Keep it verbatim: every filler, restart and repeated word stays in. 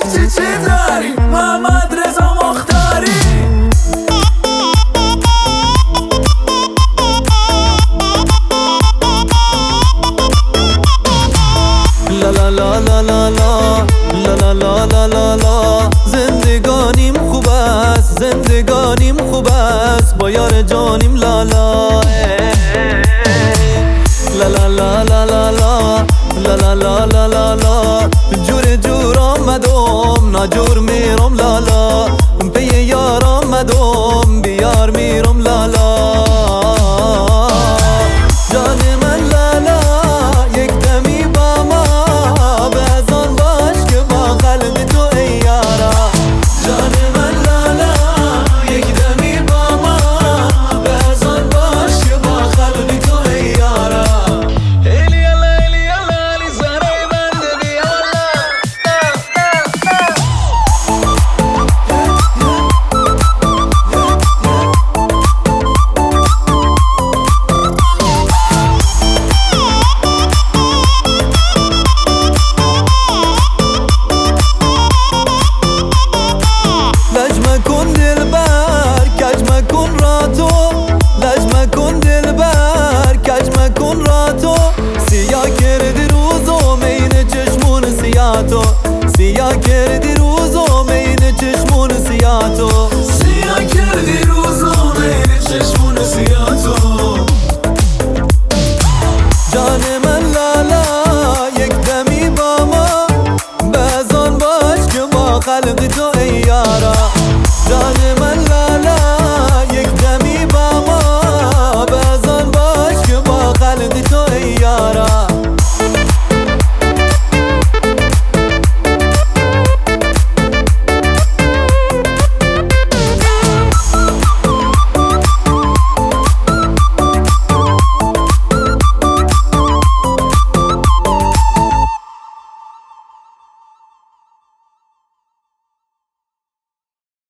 چی چی داری محمد رضا مختاری. لا لا لا لا لا لا لا لا لا لا لا زندگانیم خوب است، زندگانیم خوب است با یار جانیم لالا. لا لا لا لا لا لا لا لا لا لا لا جور جور آمدم ناجور میرم لالا، پی یار آمدم بیار میرم لالا. جان من لالا یک دمی با ما بزن باش که با قلب تو ای یارا. جان من لالا یک دمی با ما بزن باش که با قلب تو ای یارا. ایلی الله ایلی الله علی سرای بنده بیا لج مکن دلبر کج مکن را تو، لج مکن دلبر کج مکن را تو. سیاه کردی روزو مین چشمون سیاه تو، سیاه کردی روزو مین چشمون سیاه تو. سیاه کردی روزو مین چشمون